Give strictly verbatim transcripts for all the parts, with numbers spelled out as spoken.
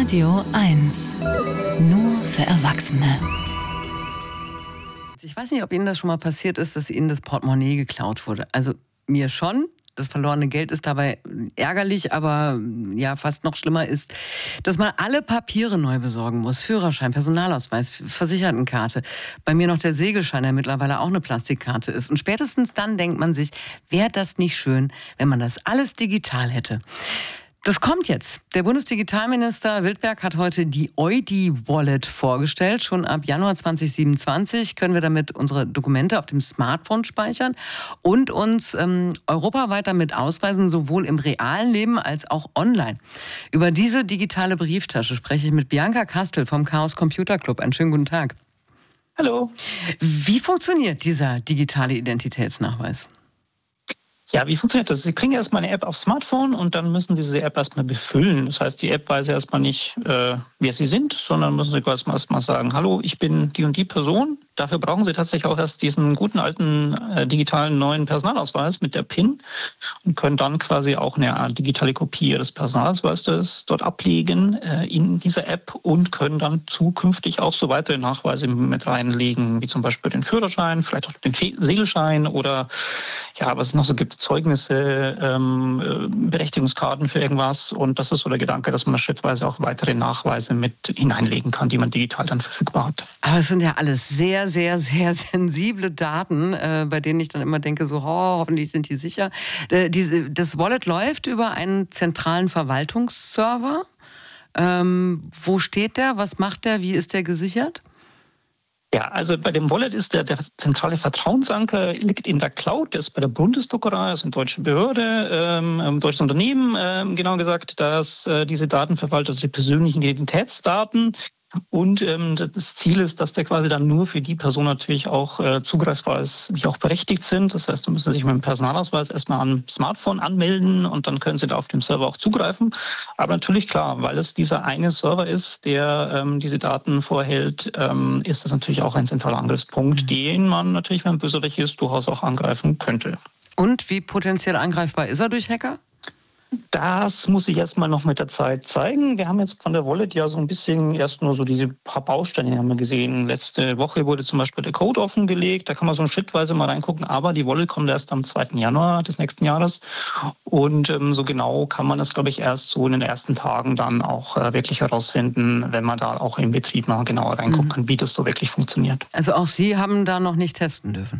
Radio eins. Nur für Erwachsene. Ich weiß nicht, ob Ihnen das schon mal passiert ist, dass Ihnen das Portemonnaie geklaut wurde. Also mir schon. Das verlorene Geld ist dabei ärgerlich, aber ja, fast noch schlimmer ist, dass man alle Papiere neu besorgen muss. Führerschein, Personalausweis, Versichertenkarte. Bei mir noch der Segelschein, der mittlerweile auch eine Plastikkarte ist. Und spätestens dann denkt man sich, wäre das nicht schön, wenn man das alles digital hätte. Das kommt jetzt. Der Bundesdigitalminister Wildberg hat heute die Eudi-Wallet vorgestellt. Schon ab Januar zwanzig siebenundzwanzig können wir damit unsere Dokumente auf dem Smartphone speichern und uns ähm, europaweit damit ausweisen, sowohl im realen Leben als auch online. Über diese digitale Brieftasche spreche ich mit Bianca Kastel vom Chaos Computer Club. Einen schönen guten Tag. Hallo. Wie funktioniert dieser digitale Identitätsnachweis? Ja, wie funktioniert das? Sie kriegen erstmal eine App aufs Smartphone und dann müssen Sie diese App erstmal befüllen. Das heißt, die App weiß erstmal nicht, äh, wer Sie sind, sondern müssen Sie erstmal sagen, hallo, ich bin die und die Person. Dafür brauchen Sie tatsächlich auch erst diesen guten alten äh, digitalen neuen Personalausweis mit der PIN und können dann quasi auch eine Art digitale Kopie Ihres Personalausweises dort ablegen äh, in dieser App und können dann zukünftig auch so weitere Nachweise mit reinlegen, wie zum Beispiel den Führerschein, vielleicht auch den Segelschein oder ja, was es noch so gibt, Zeugnisse, ähm, Berechtigungskarten für irgendwas. Und das ist so der Gedanke, dass man schrittweise auch weitere Nachweise mit hineinlegen kann, die man digital dann verfügbar hat. Aber es sind ja alles sehr, sehr, sehr sensible Daten, äh, bei denen ich dann immer denke, so, oh, hoffentlich sind die sicher. Äh, diese, das Wallet läuft über einen zentralen Verwaltungsserver. Ähm, wo steht der? Was macht der? Wie ist der gesichert? Ja, also bei dem Wallet ist der, der zentrale Vertrauensanker liegt in der Cloud, der ist bei der Bundesdruckerei, also eine deutsche Behörde, ähm, ein deutsches Unternehmen, ähm, genau gesagt, das äh, diese Daten verwaltet, also die persönlichen Identitätsdaten. Und ähm, das Ziel ist, dass der quasi dann nur für die Person natürlich auch äh, zugreifbar ist, die auch berechtigt sind. Das heißt, da müssen Sie sich mit dem Personalausweis erstmal am Smartphone anmelden und dann können Sie da auf dem Server auch zugreifen. Aber natürlich klar, weil es dieser eine Server ist, der ähm, diese Daten vorhält, ähm, ist das natürlich auch ein zentraler Angriffspunkt, mhm. den man natürlich, wenn man bösartig ist, durchaus auch angreifen könnte. Und wie potenziell angreifbar ist er durch Hacker? Das muss ich erst mal noch mit der Zeit zeigen. Wir haben jetzt von der Wallet ja so ein bisschen erst nur so diese paar Bausteine haben wir gesehen. Letzte Woche wurde zum Beispiel der Code offengelegt. Da kann man so schrittweise mal reingucken. Aber die Wallet kommt erst am zweiten Januar des nächsten Jahres. Und ähm, so genau kann man das, glaube ich, erst so in den ersten Tagen dann auch äh, wirklich herausfinden, wenn man da auch im Betrieb mal genauer reingucken kann, mhm. wie das so wirklich funktioniert. Also auch Sie haben da noch nicht testen dürfen?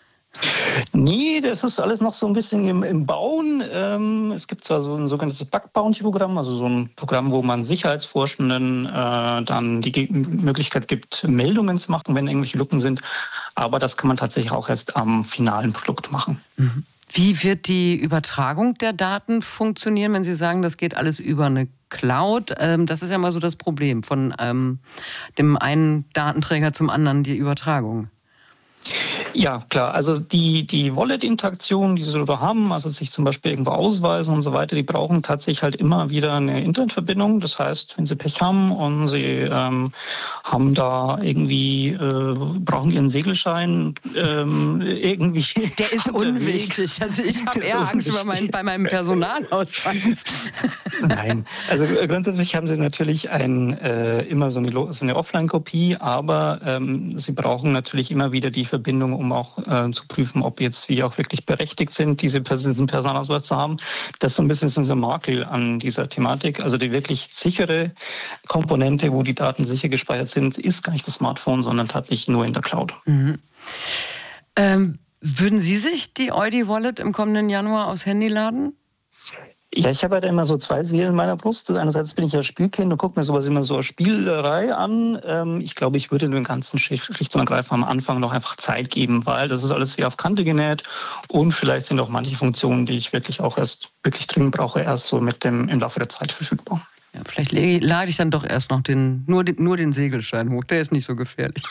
Nee, das ist alles noch so ein bisschen im, im Bauen. Ähm, es gibt zwar so ein sogenanntes Bug-Bounty-Programm, also so ein Programm, wo man Sicherheitsforschenden äh, dann die Ge- Möglichkeit gibt, Meldungen zu machen, wenn irgendwelche Lücken sind. Aber das kann man tatsächlich auch erst am finalen Produkt machen. Mhm. Wie wird die Übertragung der Daten funktionieren, wenn Sie sagen, das geht alles über eine Cloud? Ähm, das ist ja mal so das Problem von ähm, dem einen Datenträger zum anderen, die Übertragung. Ja, klar. Also die, die Wallet-Interaktion, die Sie darüber haben, also sich zum Beispiel irgendwo ausweisen und so weiter, die brauchen tatsächlich halt immer wieder eine Internetverbindung. Das heißt, wenn Sie Pech haben und Sie ähm, haben da irgendwie, äh, brauchen Ihren Segelschein ähm, irgendwie. Der ist unwichtig. Also ich habe eher Angst über mein, bei meinem Personalausweis. Nein, also grundsätzlich haben Sie natürlich ein, äh, immer so eine, so eine Offline-Kopie, aber ähm, Sie brauchen natürlich immer wieder die Verbindung, um auch äh, zu prüfen, ob jetzt Sie auch wirklich berechtigt sind, diese Pers- diesen Personalausweis zu haben. Das ist so ein bisschen so ein Makel an dieser Thematik. Also die wirklich sichere Komponente, wo die Daten sicher gespeichert sind, ist gar nicht das Smartphone, sondern tatsächlich nur in der Cloud. Mhm. Ähm, würden Sie sich die Eudi-Wallet im kommenden Januar aufs Handy laden? Ja, ich habe halt immer so zwei Seelen in meiner Brust. Einerseits bin ich ja Spielkind und gucke mir sowas immer so als Spielerei an. Ich glaube, ich würde dem Ganzen schlicht und ergreifend am Anfang noch einfach Zeit geben, weil das ist alles sehr auf Kante genäht und vielleicht sind auch manche Funktionen, die ich wirklich auch erst wirklich dringend brauche, erst so mit dem im Laufe der Zeit verfügbar. Ja, vielleicht lade ich dann doch erst noch den, nur, den, nur den Segelschein hoch. Der ist nicht so gefährlich.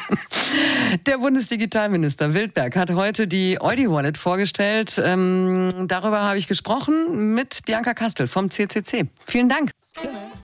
Der Bundesdigitalminister Wildberg hat heute die Eudi-Wallet vorgestellt. Ähm, darüber habe ich gesprochen mit Bianca Kastel vom C C C. Vielen Dank. Gerne.